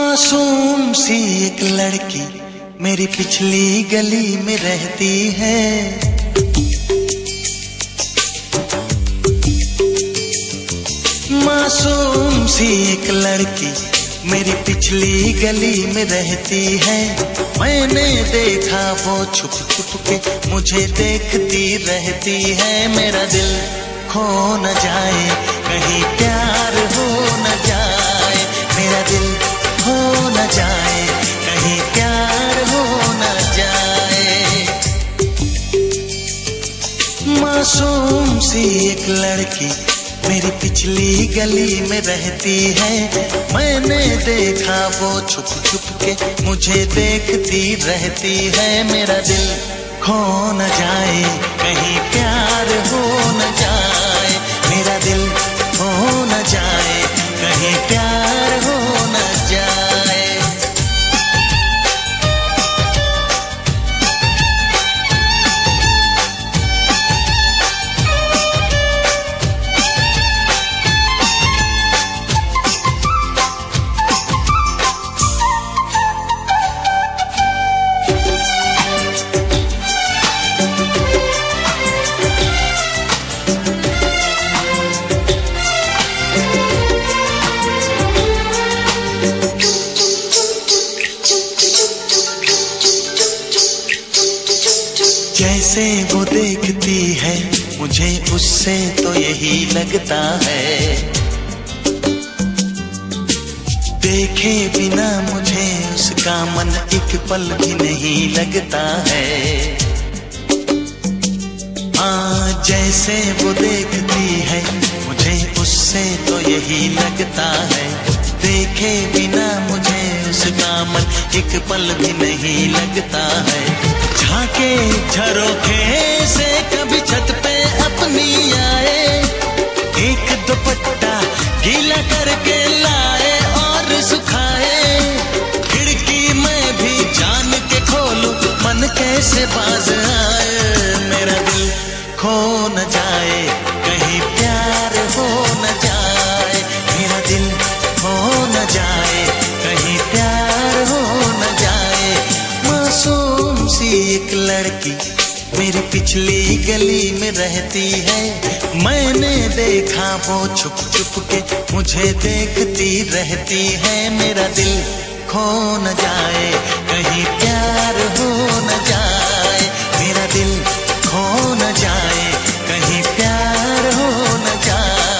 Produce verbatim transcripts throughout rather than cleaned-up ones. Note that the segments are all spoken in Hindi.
मासूम सी एक लड़की मेरी पिछली गली में रहती है। मासूम सी एक लड़की मेरी पिछली गली में रहती है। मैंने देखा वो छुप छुप के मुझे देखती रहती है। मेरा दिल खो न जाए कहीं प्यार हो न जाए, मेरा दिल खो न जाए कहीं प्यार हो न जाए। मासूम सी एक लड़की मेरी पिछली गली में रहती है। मैंने देखा वो छुप छुप के मुझे देखती रहती है। मेरा दिल खो न जाए कहीं प्यार हो न जाए, मेरा दिल खो न जाए कहीं प्यार हो न जाए। जैसे वो देखती है मुझे उससे तो यही लगता है। देखे बिना मुझे उसका मन एक पल भी नहीं लगता है। हाँ जैसे वो देखती है मुझे उससे तो यही लगता है। देखे बिना मुझे उसका मन एक पल भी नहीं लगता है। झांके झरोखे से कभी छत पे अपनी आए, एक दुपट्टा गीला करके लाए और सुखाए। खिड़की में भी जान के खोलूं मन कैसे बाज आए। मेरा दिल खो न जाए कहीं प्यार हो न जाए, मेरा दिल खो न जाए कहीं प्यार हो न जाए। मासूम सी एक लड़की मेरी पिछली गली में रहती है। मैंने देखा वो छुप छुप के मुझे देखती रहती है। मेरा दिल खो न जाए कहीं प्यार हो न जाए, मेरा दिल खो न जाए कहीं प्यार हो न जाए।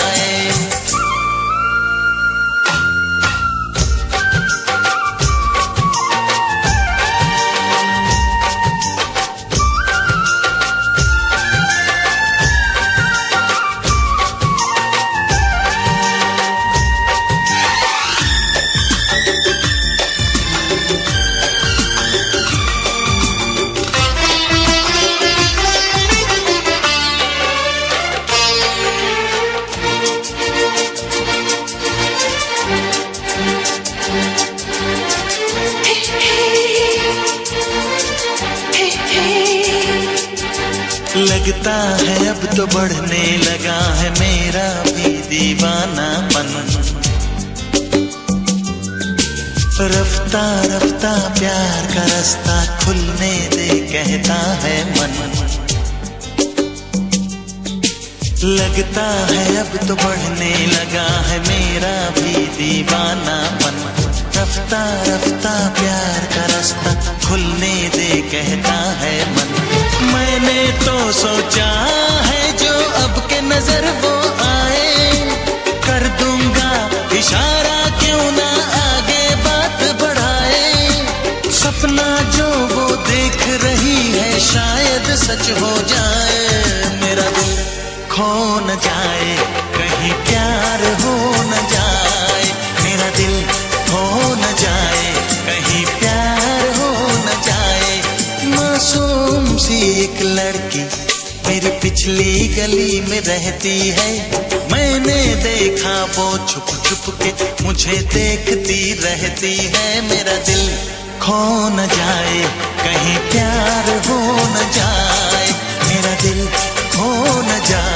लगता है अब तो बढ़ने लगा है मेरा भी दीवानापन। रफ्ता रफ्ता प्यार का रास्ता खुलने दे कहता है मन। लगता है अब तो बढ़ने लगा है मेरा भी दीवानापन। रफ्ता रफ्ता प्यार का रास्ता खुलने दे कहता है मन। मैंने तो सोचा है जो अब के नजर वो आए, कर दूंगा इशारा क्यों ना आगे बात बढ़ाए। सपना जो वो देख रही है शायद सच हो जाए। मेरा दिल खो न जाए कहीं प्यार हो न जाए, मेरा दिल खो न जाए कहीं प्यार हो न जाए। मासूम सी एक लड़की मेरी पिछली गली में रहती है। मैंने देखा वो छुप छुप के मुझे देखती रहती है। मेरा दिल खो न जाए कहीं प्यार हो न जाए, मेरा दिल खो न जाए।